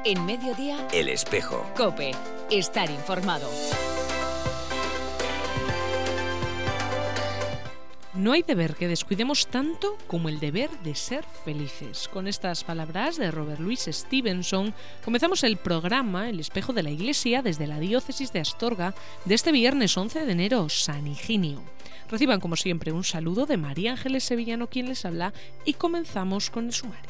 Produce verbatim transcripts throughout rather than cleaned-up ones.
En Mediodía, El Espejo. COPE. Estar informado. No hay deber que descuidemos tanto como el deber de ser felices. Con estas palabras de Robert Louis Stevenson comenzamos el programa El Espejo de la Iglesia desde la diócesis de Astorga de este viernes once de enero, San Higinio. Reciban como siempre un saludo de María Ángeles Sevillano, quien les habla, y comenzamos con el sumario.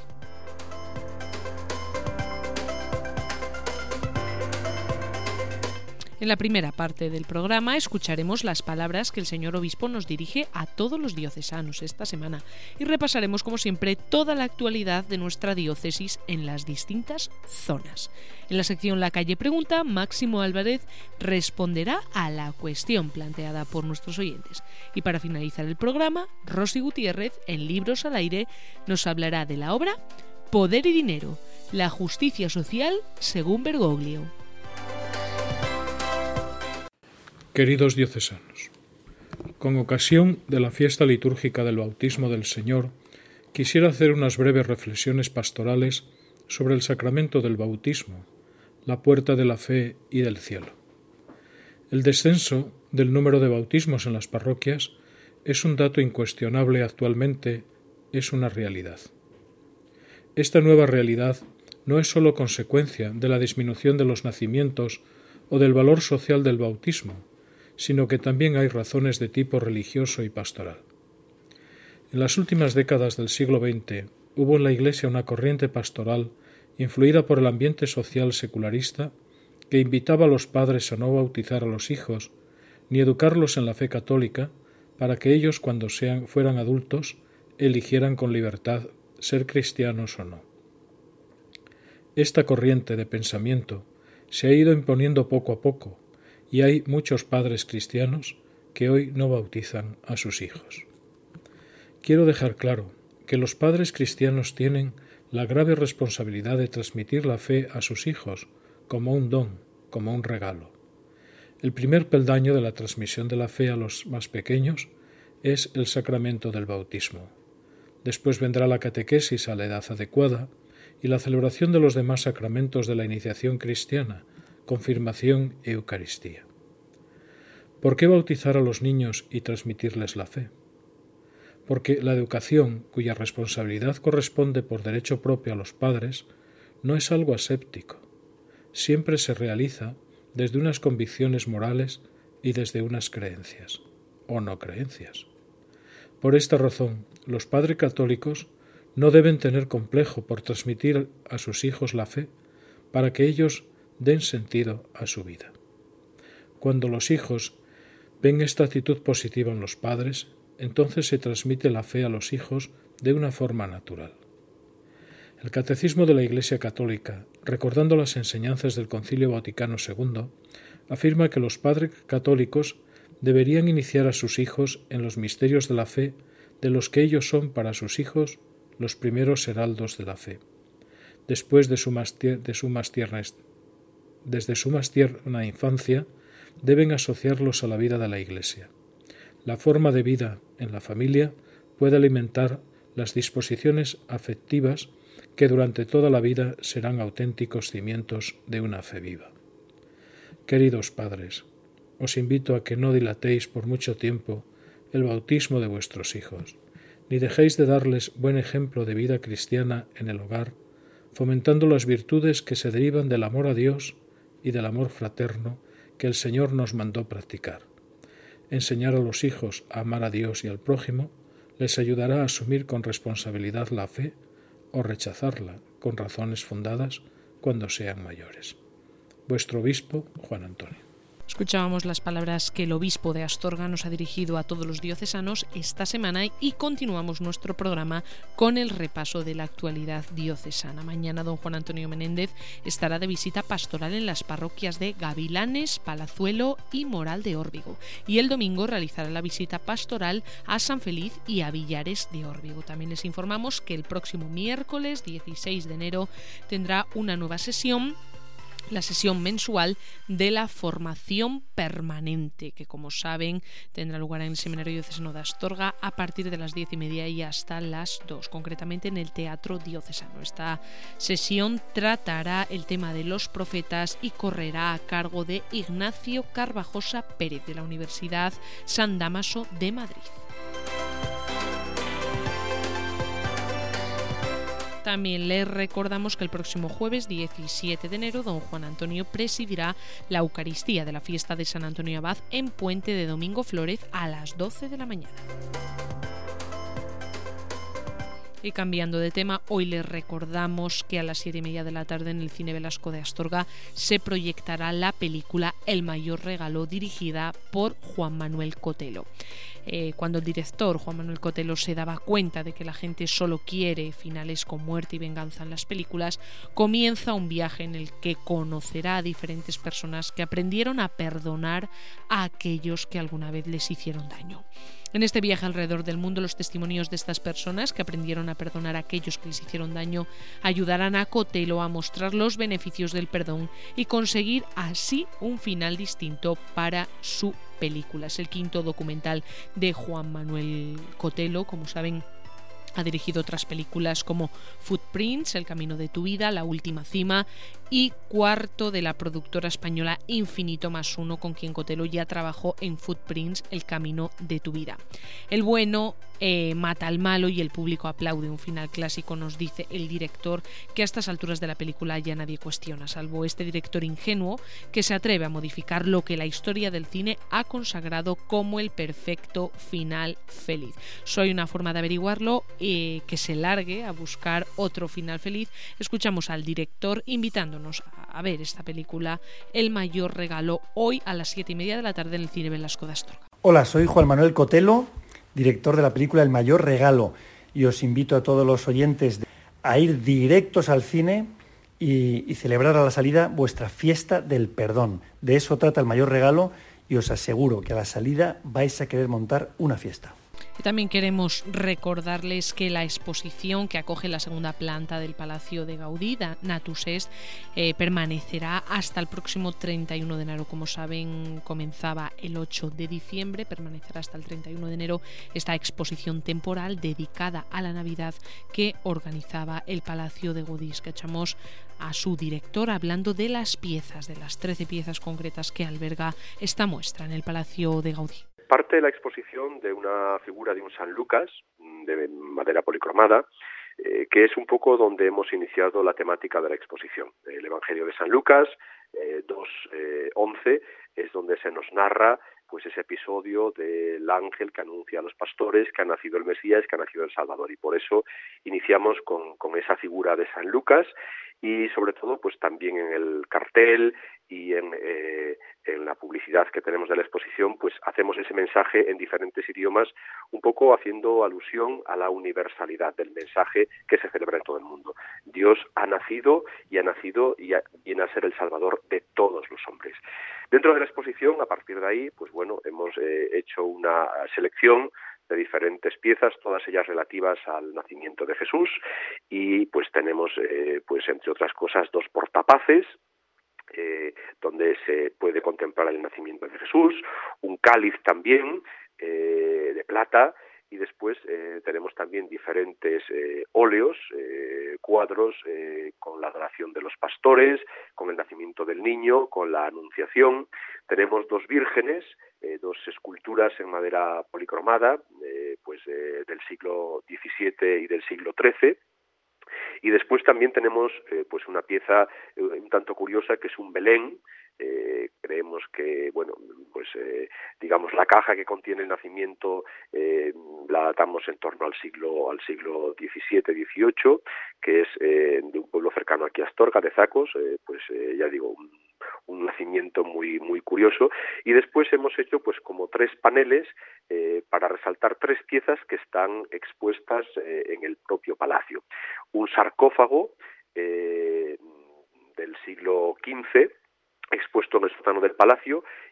En la primera parte del programa escucharemos las palabras que el señor obispo nos dirige a todos los diocesanos esta semana y repasaremos como siempre toda la actualidad de nuestra diócesis en las distintas zonas. En la sección La Calle Pregunta, Máximo Álvarez responderá a la cuestión planteada por nuestros oyentes. Y para finalizar el programa, Rosy Gutiérrez, en Libros al Aire, nos hablará de la obra Poder y Dinero, la justicia social según Bergoglio. Queridos diocesanos, con ocasión de la fiesta litúrgica del bautismo del Señor, quisiera hacer unas breves reflexiones pastorales sobre el sacramento del bautismo, la puerta de la fe y del cielo. El descenso del número de bautismos en las parroquias es un dato incuestionable actualmente, es una realidad. Esta nueva realidad no es sólo consecuencia de la disminución de los nacimientos o del valor social del bautismo, sino que también hay razones de tipo religioso y pastoral. En las últimas décadas del siglo veinte hubo en la Iglesia una corriente pastoral influida por el ambiente social secularista que invitaba a los padres a no bautizar a los hijos ni educarlos en la fe católica para que ellos, cuando sean, fueran adultos, eligieran con libertad ser cristianos o no. Esta corriente de pensamiento se ha ido imponiendo poco a poco, y hay muchos padres cristianos que hoy no bautizan a sus hijos. Quiero dejar claro que los padres cristianos tienen la grave responsabilidad de transmitir la fe a sus hijos como un don, como un regalo. El primer peldaño de la transmisión de la fe a los más pequeños es el sacramento del bautismo. Después vendrá la catequesis a la edad adecuada y la celebración de los demás sacramentos de la iniciación cristiana, confirmación y Eucaristía. ¿Por qué bautizar a los niños y transmitirles la fe? Porque la educación, cuya responsabilidad corresponde por derecho propio a los padres, no es algo aséptico. Siempre se realiza desde unas convicciones morales y desde unas creencias, o no creencias. Por esta razón, los padres católicos no deben tener complejo por transmitir a sus hijos la fe para que ellos den sentido a su vida. Cuando los hijos ven esta actitud positiva en los padres, entonces se transmite la fe a los hijos de una forma natural. El Catecismo de la Iglesia Católica, recordando las enseñanzas del Concilio Vaticano segundo, afirma que los padres católicos deberían iniciar a sus hijos en los misterios de la fe, de los que ellos son para sus hijos los primeros heraldos de la fe. Después de su más, tier- de su más tierna Desde su más tierna infancia deben asociarlos a la vida de la Iglesia. La forma de vida en la familia puede alimentar las disposiciones afectivas que durante toda la vida serán auténticos cimientos de una fe viva. Queridos padres, os invito a que no dilatéis por mucho tiempo el bautismo de vuestros hijos, ni dejéis de darles buen ejemplo de vida cristiana en el hogar, fomentando las virtudes que se derivan del amor a Dios y del amor fraterno que el Señor nos mandó practicar. Enseñar a los hijos a amar a Dios y al prójimo les ayudará a asumir con responsabilidad la fe o rechazarla con razones fundadas cuando sean mayores. Vuestro obispo, Juan Antonio. Escuchábamos las palabras que el obispo de Astorga nos ha dirigido a todos los diocesanos esta semana y continuamos nuestro programa con el repaso de la actualidad diocesana. Mañana don Juan Antonio Menéndez estará de visita pastoral en las parroquias de Gavilanes, Palazuelo y Moral de Órbigo, y el domingo realizará la visita pastoral a San Feliz y a Villares de Órbigo. También les informamos que el próximo miércoles dieciséis de enero tendrá una nueva sesión la sesión mensual de la formación permanente, que como saben tendrá lugar en el Seminario Diocesano de Astorga a partir de las diez y media y hasta las dos, concretamente en el Teatro Diocesano. Esta sesión tratará el tema de los profetas y correrá a cargo de Ignacio Carvajosa Pérez, de la Universidad San Dámaso de Madrid. También les recordamos que el próximo jueves diecisiete de enero don Juan Antonio presidirá la Eucaristía de la fiesta de San Antonio Abad en Puente de Domingo Flórez a las doce de la mañana. Y cambiando de tema, hoy les recordamos que a las siete y media de la tarde en el Cine Velasco de Astorga se proyectará la película El mayor regalo, dirigida por Juan Manuel Cotelo. Eh, cuando el director Juan Manuel Cotelo se daba cuenta de que la gente solo quiere finales con muerte y venganza en las películas, comienza un viaje en el que conocerá a diferentes personas que aprendieron a perdonar a aquellos que alguna vez les hicieron daño. En este viaje alrededor del mundo, los testimonios de estas personas que aprendieron a perdonar a aquellos que les hicieron daño ayudarán a Cotelo a mostrar los beneficios del perdón y conseguir así un final distinto para su película. Es el quinto documental de Juan Manuel Cotelo. Como saben, ha dirigido otras películas como Footprints, El camino de tu vida, La última cima, y cuarto de la productora española Infinito más uno, con quien Cotelo ya trabajó en Footprints, El camino de tu vida. El bueno eh, mata al malo y el público aplaude. Un final clásico, nos dice el director, que a estas alturas de la película ya nadie cuestiona, salvo este director ingenuo que se atreve a modificar lo que la historia del cine ha consagrado como el perfecto final feliz. Soy una forma de averiguarlo, eh, que se largue a buscar otro final feliz. Escuchamos al director invitándonos a ver esta película, El mayor regalo, hoy a las siete y media de la tarde en el Cine Velasco de Astorga. Hola, soy Juan Manuel Cotelo, director de la película El mayor regalo, y os invito a todos los oyentes a ir directos al cine y, y celebrar a la salida vuestra fiesta del perdón. De eso trata El mayor regalo y os aseguro que a la salida vais a querer montar una fiesta. Y también queremos recordarles que la exposición que acoge la segunda planta del Palacio de Gaudí, Natus Est, eh, permanecerá hasta el próximo treinta y uno de enero. Como saben, comenzaba el ocho de diciembre, permanecerá hasta el treinta y uno de enero esta exposición temporal dedicada a la Navidad que organizaba el Palacio de Gaudí. Escuchamos a su director hablando de las piezas, de las trece piezas concretas que alberga esta muestra en el Palacio de Gaudí. Parte de la exposición de una figura de un San Lucas, de madera policromada, eh, que es un poco donde hemos iniciado la temática de la exposición. El Evangelio de San Lucas, eh, dos once, es donde se nos narra pues ese episodio del ángel que anuncia a los pastores que ha nacido el Mesías, que ha nacido el Salvador, y por eso iniciamos con, con esa figura de San Lucas, y sobre todo pues también en el cartel y en, eh, en la publicidad que tenemos de la exposición, pues hacemos ese mensaje en diferentes idiomas, un poco haciendo alusión a la universalidad del mensaje que se celebra en todo el mundo. Dios ha nacido y ha nacido y a, viene a ser el Salvador de todos los hombres. Dentro de la exposición, a partir de ahí, pues bueno, hemos eh, hecho una selección de diferentes piezas, todas ellas relativas al nacimiento de Jesús, y pues tenemos, eh, pues entre otras cosas, dos portapaces, eh, donde se puede contemplar el nacimiento de Jesús, un cáliz también eh, de plata, y después eh, tenemos también diferentes eh, óleos, eh, cuadros eh, con la adoración de los pastores, con el nacimiento del niño, con la anunciación. Tenemos dos vírgenes, eh, dos esculturas en madera policromada, eh, pues eh, del siglo diecisiete y del siglo trece. Y después también tenemos eh, pues una pieza eh, un tanto curiosa, que es un Belén. Eh, creemos que, bueno, pues eh, digamos la caja que contiene el nacimiento eh, la datamos en torno al siglo al siglo diecisiete dieciocho, que es eh, de un pueblo cercano aquí a Astorga, de Zacos, eh, pues eh, ya digo, un, un nacimiento muy muy curioso. Y después hemos hecho pues como tres paneles eh, para resaltar tres piezas que están expuestas eh, en el propio palacio. Un sarcófago eh, del siglo quince, expuesto en el sótano del palacio,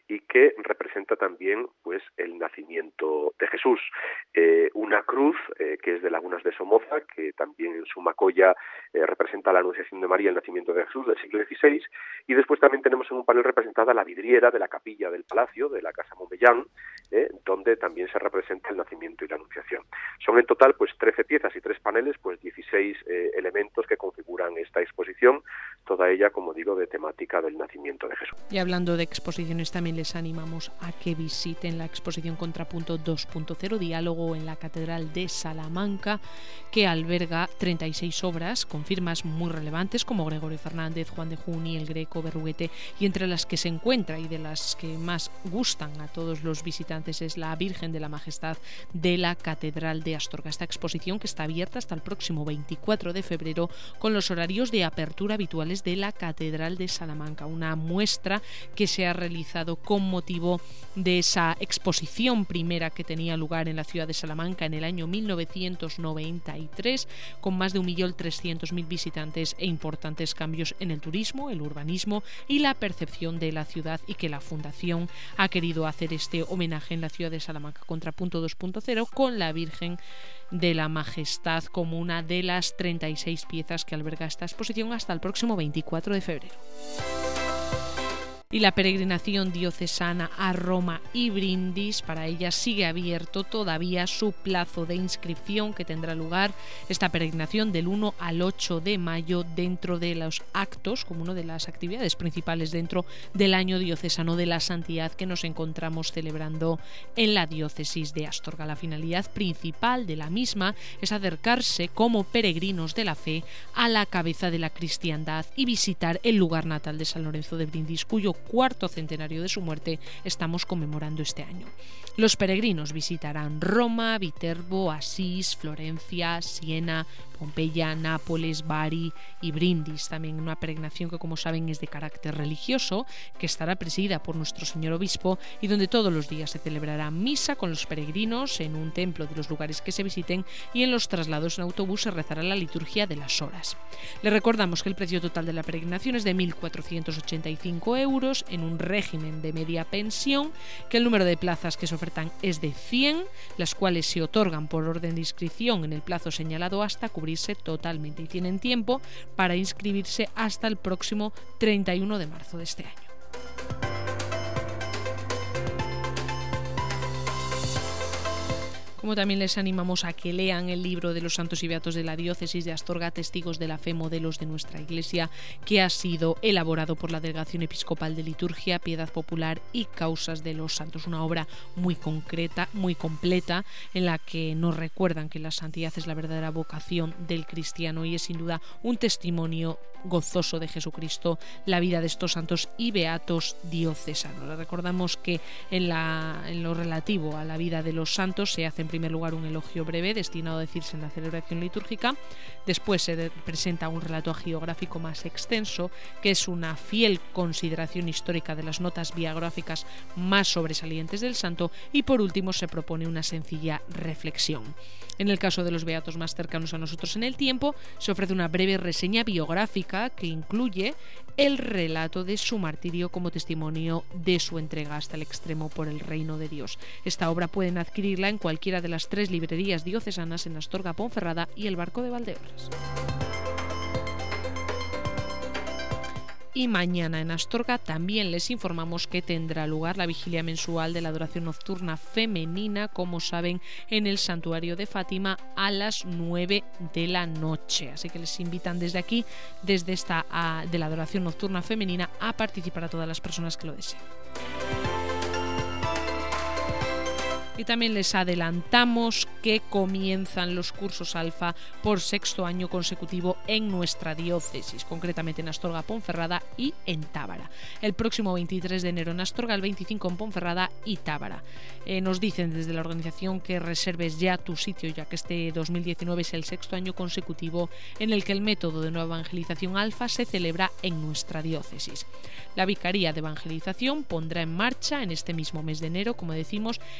y que representa también pues el nacimiento de Jesús. Eh, una cruz eh, que es de Lagunas de Somoza, que también en su macolla eh, representa la Anunciación de María, el nacimiento de Jesús del siglo dieciséis, y después también tenemos en un panel representada la vidriera de la capilla del palacio, de la Casa Montbellán, eh, donde también se representa el nacimiento y la Anunciación. Son en total pues trece piezas y tres paneles, pues dieciséis eh, elementos que configuran esta exposición, toda ella, como digo, de temática del nacimiento de Jesús. Y hablando de exposiciones, también les animamos a que visiten la exposición Contrapunto dos punto cero, Diálogo en la Catedral de Salamanca, que alberga treinta y seis obras con firmas muy relevantes como Gregorio Fernández, Juan de Juni, El Greco, Berruguete, y entre las que se encuentra y de las que más gustan a todos los visitantes es la Virgen de la Majestad de la Catedral de Astorga. Esta exposición, que está abierta hasta el próximo veinticuatro de febrero con los horarios de apertura habituales de la Catedral de Salamanca, una muestra que se ha realizado con motivo de esa exposición primera que tenía lugar en la ciudad de Salamanca en el año mil novecientos noventa y tres, con más de un millón trescientos mil visitantes e importantes cambios en el turismo, el urbanismo y la percepción de la ciudad, y que la Fundación ha querido hacer este homenaje en la ciudad de Salamanca. Contrapunto dos punto cero, con la Virgen de la Majestad como una de las treinta y seis piezas que alberga esta exposición hasta el próximo veinticuatro de febrero. Y la peregrinación diocesana a Roma y Brindis, para ella sigue abierto todavía su plazo de inscripción, que tendrá lugar esta peregrinación del uno al ocho de mayo dentro de los actos, como una de las actividades principales dentro del año diocesano de la santidad que nos encontramos celebrando en la diócesis de Astorga. La finalidad principal de la misma es acercarse como peregrinos de la fe a la cabeza de la cristiandad y visitar el lugar natal de San Lorenzo de Brindis, cuyo cuarto centenario de su muerte estamos conmemorando este año. Los peregrinos visitarán Roma, Viterbo, Asís, Florencia, Siena, Pompeya, Nápoles, Bari y Brindis. También una peregrinación que, como saben, es de carácter religioso, que estará presidida por nuestro señor obispo y donde todos los días se celebrará misa con los peregrinos en un templo de los lugares que se visiten, y en los traslados en autobús se rezará la liturgia de las horas. Les recordamos que el precio total de la peregrinación es de mil cuatrocientos ochenta y cinco euros en un régimen de media pensión, que el número de plazas que se ofertan es de cien, las cuales se otorgan por orden de inscripción en el plazo señalado hasta cubrirse totalmente, y tienen tiempo para inscribirse hasta el próximo treinta y uno de marzo de este año. Como también les animamos a que lean el libro de los santos y beatos de la diócesis de Astorga, Testigos de la Fe, Modelos de nuestra Iglesia, que ha sido elaborado por la Delegación Episcopal de Liturgia, Piedad Popular y Causas de los Santos. Una obra muy concreta, muy completa, en la que nos recuerdan que la santidad es la verdadera vocación del cristiano, y es sin duda un testimonio gozoso de Jesucristo la vida de estos santos y beatos diocesanos. Les recordamos que en, la, en lo relativo a la vida de los santos se hace en primer lugar un elogio breve destinado a decirse en la celebración litúrgica, después se presenta un relato hagiográfico más extenso, que es una fiel consideración histórica de las notas biográficas más sobresalientes del santo, y por último se propone una sencilla reflexión. En el caso de los beatos más cercanos a nosotros en el tiempo, se ofrece una breve reseña biográfica que incluye el relato de su martirio como testimonio de su entrega hasta el extremo por el reino de Dios. Esta obra pueden adquirirla en cualquiera de las tres librerías diocesanas en Astorga, Ponferrada y el Barco de Valdeorras. Y mañana en Astorga también les informamos que tendrá lugar la vigilia mensual de la adoración nocturna femenina, como saben, en el santuario de Fátima a las nueve de la noche. Así que les invitan desde aquí, desde esta a, de la adoración nocturna femenina, a participar a todas las personas que lo deseen. Y también les adelantamos que comienzan los cursos alfa por sexto año consecutivo en nuestra diócesis, concretamente en Astorga, Ponferrada y en Tábara. El próximo veintitrés de enero en Astorga, el veinticinco en Ponferrada y Tábara. Eh, nos dicen desde la organización que reserves ya tu sitio, ya que este dos mil diecinueve es el sexto año consecutivo en el que el método de nueva evangelización alfa se celebra en nuestra diócesis. La Vicaría de Evangelización pondrá en marcha en este mismo mes de enero, como decimos, este curso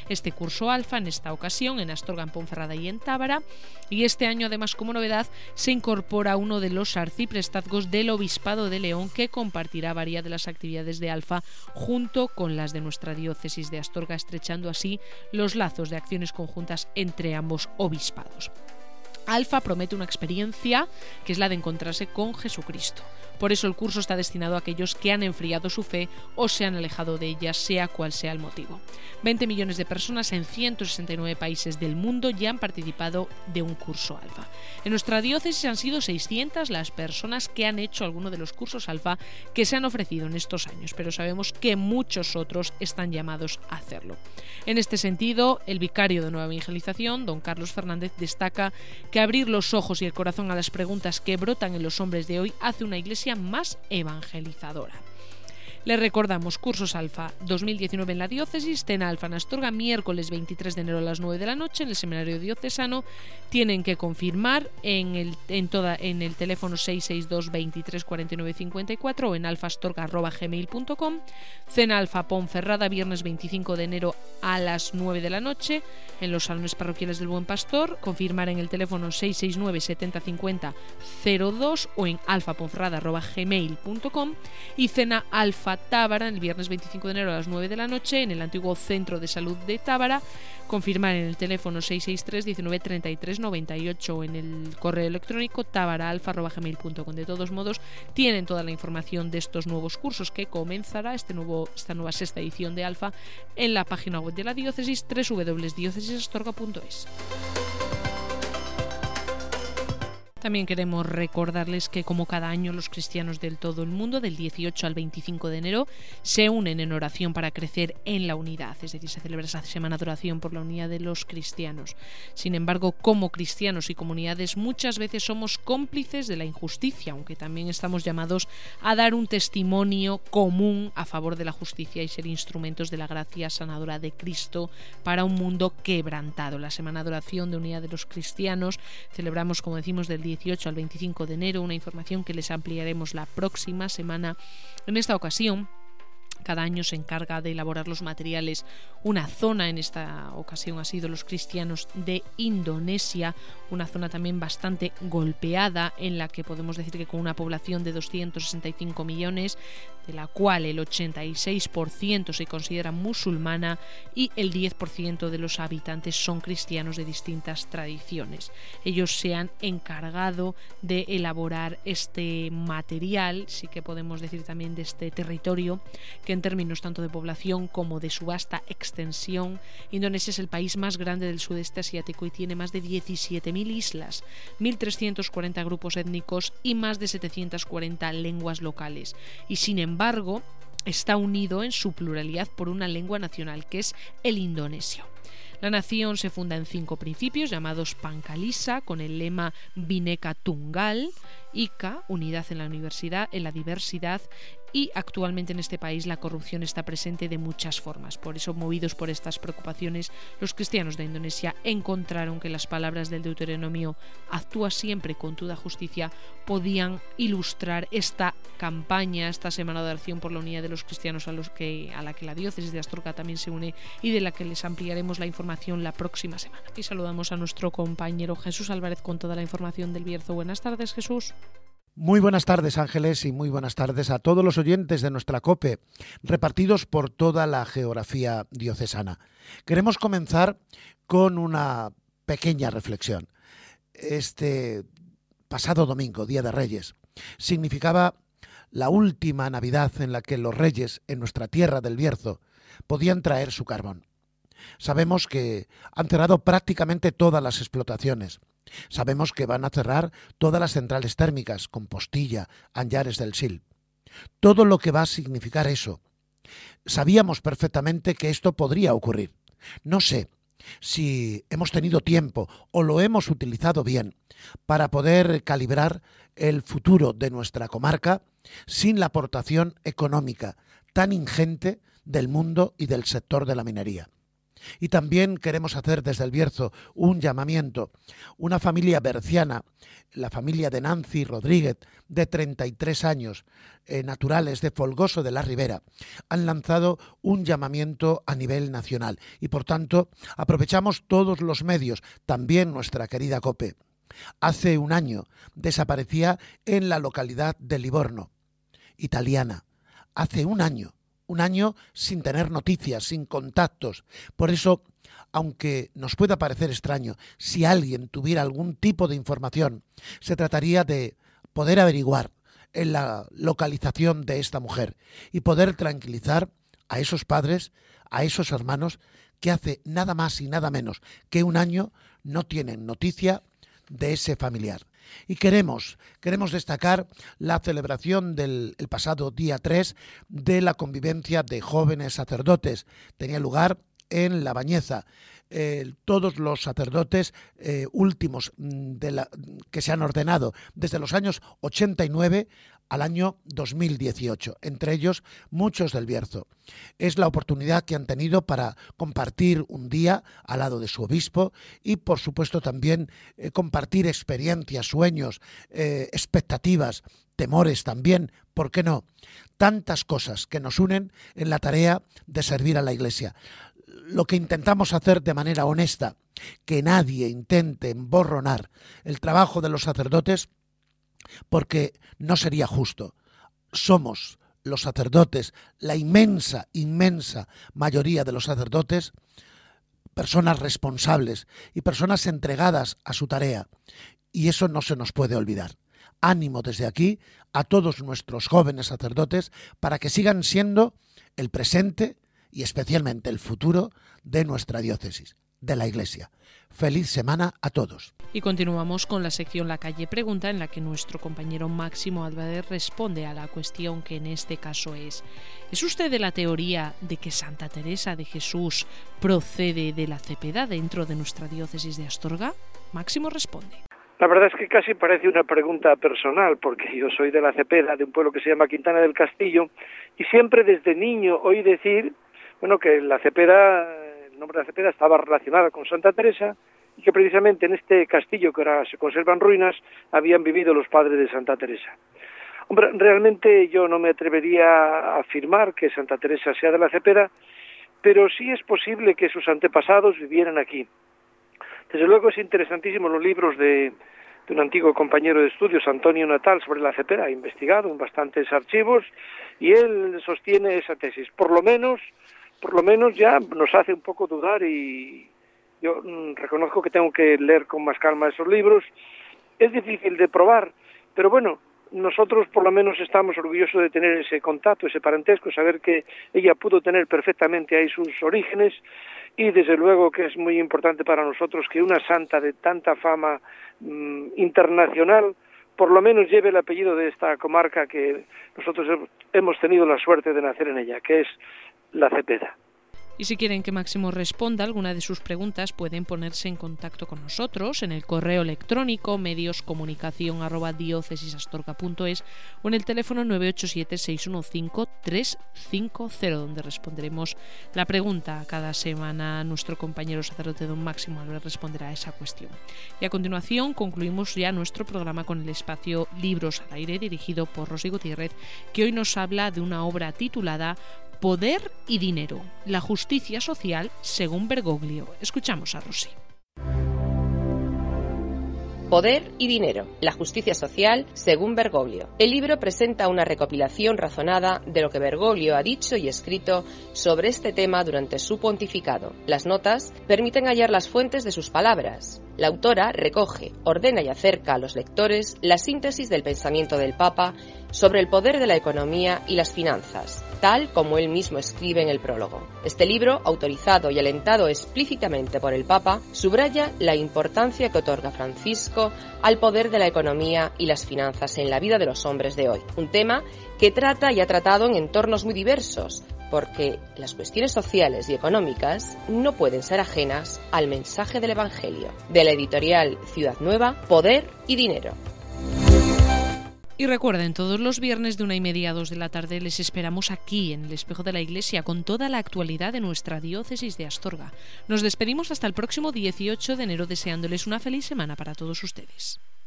curso Alfa, en esta ocasión en Astorga, en Ponferrada y en Tábara. Y este año, además, como novedad, se incorpora uno de los arciprestazgos del Obispado de León, que compartirá varias de las actividades de Alfa junto con las de nuestra diócesis de Astorga, estrechando así los lazos de acciones conjuntas entre ambos obispados. Alfa promete una experiencia que es la de encontrarse con Jesucristo. Por eso el curso está destinado a aquellos que han enfriado su fe o se han alejado de ella, sea cual sea el motivo. veinte millones de personas en ciento sesenta y nueve países del mundo ya han participado de un curso Alfa. En nuestra diócesis han sido seiscientas las personas que han hecho alguno de los cursos Alfa que se han ofrecido en estos años, pero sabemos que muchos otros están llamados a hacerlo. En este sentido, el vicario de Nueva Evangelización, don Carlos Fernández, destaca que abrir los ojos y el corazón a las preguntas que brotan en los hombres de hoy hace una iglesia más evangelizadora. Les recordamos, cursos Alfa dos mil diecinueve en la diócesis, cena Alfa en Astorga, miércoles veintitrés de enero a las nueve de la noche en el seminario diocesano. Tienen que confirmar en el, en toda, en el teléfono seis seis dos, veintitrés, cuarenta y nueve, cincuenta y cuatro o en alfastorga arroba gmail punto com. Cena Alfa Ponferrada, viernes veinticinco de enero a las nueve de la noche en los salones parroquiales del Buen Pastor. Confirmar en el teléfono seis seis nueve, setenta, cincuenta, cero dos o en alfaponferrada arroba gmail punto com. Y cena Alfa Tábara el viernes veinticinco de enero a las nueve de la noche en el antiguo Centro de Salud de Tábara. Confirmar en el teléfono seis seis tres, diecinueve, treinta y tres, noventa y ocho o en el correo electrónico tabaraalfa arroba gmail punto com. De todos modos, tienen toda la información de estos nuevos cursos que comenzará este nuevo, esta nueva sexta edición de Alfa en la página web de la diócesis doble u doble u doble u punto diócesis astorga punto es. También queremos recordarles que, como cada año, los cristianos del todo el mundo, del dieciocho al veinticinco de enero, se unen en oración para crecer en la unidad, es decir, se celebra esa semana de oración por la unidad de los cristianos. Sin embargo, como cristianos y comunidades, muchas veces somos cómplices de la injusticia, aunque también estamos llamados a dar un testimonio común a favor de la justicia y ser instrumentos de la gracia sanadora de Cristo para un mundo quebrantado. La semana de oración de unidad de los cristianos celebramos, como decimos, del dieciocho al veinticinco de enero, una información que les ampliaremos la próxima semana. En esta ocasión, cada año se encarga de elaborar los materiales una zona, en esta ocasión ha sido los cristianos de Indonesia, una zona también bastante golpeada, en la que podemos decir que con una población de doscientos sesenta y cinco millones, de la cual el ochenta y seis por ciento se considera musulmana y el diez por ciento de los habitantes son cristianos de distintas tradiciones. Ellos se han encargado de elaborar este material, sí que podemos decir también de este territorio, que en términos tanto de población como de su vasta extensión, Indonesia es el país más grande del sudeste asiático y tiene más de diecisiete mil islas, mil trescientos cuarenta grupos étnicos y más de setecientas cuarenta lenguas locales. Y sin embargo, está unido en su pluralidad por una lengua nacional, que es el indonesio. La nación se funda en cinco principios llamados Pankalisa, con el lema Bhinneka Tunggal, Ika, unidad en la universidad, en la diversidad, y actualmente en este país la corrupción está presente de muchas formas. Por eso, movidos por estas preocupaciones, los cristianos de Indonesia encontraron que las palabras del Deuteronomio "actúa siempre con toda justicia" podían ilustrar esta campaña, esta semana de oración por la unidad de los cristianos, a los que a la que la diócesis de Astorga también se une y de la que les ampliaremos la información la próxima semana. Y saludamos a nuestro compañero Jesús Álvarez con toda la información del Bierzo. Buenas tardes, Jesús. Muy buenas tardes, Ángeles, y muy buenas tardes a todos los oyentes de nuestra COPE, repartidos por toda la geografía diocesana. Queremos comenzar con una pequeña reflexión. Este pasado domingo, Día de Reyes, significaba la última Navidad en la que los reyes en nuestra tierra del Bierzo podían traer su carbón. Sabemos que han cerrado prácticamente todas las explotaciones. Sabemos que van a cerrar todas las centrales térmicas, Compostilla, Anllares del Sil. Todo lo que va a significar eso. Sabíamos perfectamente que esto podría ocurrir. No sé si hemos tenido tiempo o lo hemos utilizado bien para poder calibrar el futuro de nuestra comarca sin la aportación económica tan ingente del mundo y del sector de la minería. Y también queremos hacer desde el Bierzo un llamamiento. Una familia berciana, la familia de Nancy Rodríguez, de treinta y tres años, eh, naturales de Folgoso de la Ribera, han lanzado un llamamiento a nivel nacional y, por tanto, aprovechamos todos los medios, también nuestra querida COPE. Hace un año desaparecía en la localidad de Livorno, italiana. Hace un año. Un año sin tener noticias, sin contactos. Por eso, aunque nos pueda parecer extraño, si alguien tuviera algún tipo de información, se trataría de poder averiguar en la localización de esta mujer y poder tranquilizar a esos padres, a esos hermanos que hace nada más y nada menos que un año no tienen noticia de ese familiar. Y queremos, queremos destacar la celebración del el pasado día tres de la convivencia de jóvenes sacerdotes. Tenía lugar en La Bañeza. Eh, todos los sacerdotes eh, últimos de la, que se han ordenado desde los años ochenta y nueve al año dos mil dieciocho, entre ellos muchos del Bierzo. Es la oportunidad que han tenido para compartir un día al lado de su obispo y, por supuesto, también eh, compartir experiencias, sueños, eh, expectativas, temores también, ¿por qué no? Tantas cosas que nos unen en la tarea de servir a la Iglesia. Lo que intentamos hacer de manera honesta, que nadie intente emborronar el trabajo de los sacerdotes, porque no sería justo. Somos los sacerdotes, la inmensa, inmensa mayoría de los sacerdotes, personas responsables y personas entregadas a su tarea. Y eso no se nos puede olvidar. Ánimo desde aquí a todos nuestros jóvenes sacerdotes para que sigan siendo el presente y especialmente el futuro de nuestra diócesis, de la Iglesia. Feliz semana a todos. Y continuamos con la sección La Calle Pregunta, en la que nuestro compañero Máximo Álvarez responde a la cuestión que en este caso es: ¿es usted de la teoría de que Santa Teresa de Jesús procede de la Cepeda dentro de nuestra diócesis de Astorga? Máximo responde. La verdad es que casi parece una pregunta personal, porque yo soy de la Cepeda, de un pueblo que se llama Quintana del Castillo, y siempre desde niño oí decir, bueno, que la Cepeda, el nombre de la Cepeda estaba relacionado con Santa Teresa, y que precisamente en este castillo que ahora se conservan ruinas habían vivido los padres de Santa Teresa. Hombre, realmente yo no me atrevería a afirmar que Santa Teresa sea de la Cepeda, pero sí es posible que sus antepasados vivieran aquí. Desde luego es interesantísimo los libros de, de un antiguo compañero de estudios, Antonio Natal, sobre la Cepeda. Ha investigado en bastantes archivos y él sostiene esa tesis. Por lo menos, por lo menos ya nos hace un poco dudar, y yo mmm, reconozco que tengo que leer con más calma esos libros. Es difícil de probar, pero bueno, nosotros por lo menos estamos orgullosos de tener ese contacto, ese parentesco, saber que ella pudo tener perfectamente ahí sus orígenes, y desde luego que es muy importante para nosotros que una santa de tanta fama mmm, internacional por lo menos lleve el apellido de esta comarca que nosotros hemos tenido la suerte de nacer en ella, que es la Cepeda. Y si quieren que Máximo responda alguna de sus preguntas, pueden ponerse en contacto con nosotros en el correo electrónico medioscomunicación arroba diócesisastorga punto es o en el teléfono nueve ocho siete, seis uno cinco, tres cinco cero, donde responderemos la pregunta. Cada semana nuestro compañero sacerdote don Máximo Álvarez responderá a esa cuestión. Y a continuación concluimos ya nuestro programa con el espacio Libros al Aire, dirigido por Rosy Gutiérrez, que hoy nos habla de una obra titulada Poder y dinero, la justicia social según Bergoglio. Escuchamos a Rosy. Poder y dinero, la justicia social según Bergoglio. El libro presenta una recopilación razonada de lo que Bergoglio ha dicho y escrito sobre este tema durante su pontificado. Las notas permiten hallar las fuentes de sus palabras. La autora recoge, ordena y acerca a los lectores la síntesis del pensamiento del Papa sobre el poder de la economía y las finanzas, tal como él mismo escribe en el prólogo. Este libro, autorizado y alentado explícitamente por el Papa, subraya la importancia que otorga Francisco al poder de la economía y las finanzas en la vida de los hombres de hoy, un tema que trata y ha tratado en entornos muy diversos, porque las cuestiones sociales y económicas no pueden ser ajenas al mensaje del Evangelio. De la editorial Ciudad Nueva, Poder y dinero. Y recuerden, todos los viernes de una y media a dos de la tarde les esperamos aquí, en el Espejo de la Iglesia, con toda la actualidad de nuestra diócesis de Astorga. Nos despedimos hasta el próximo dieciocho de enero, deseándoles una feliz semana para todos ustedes.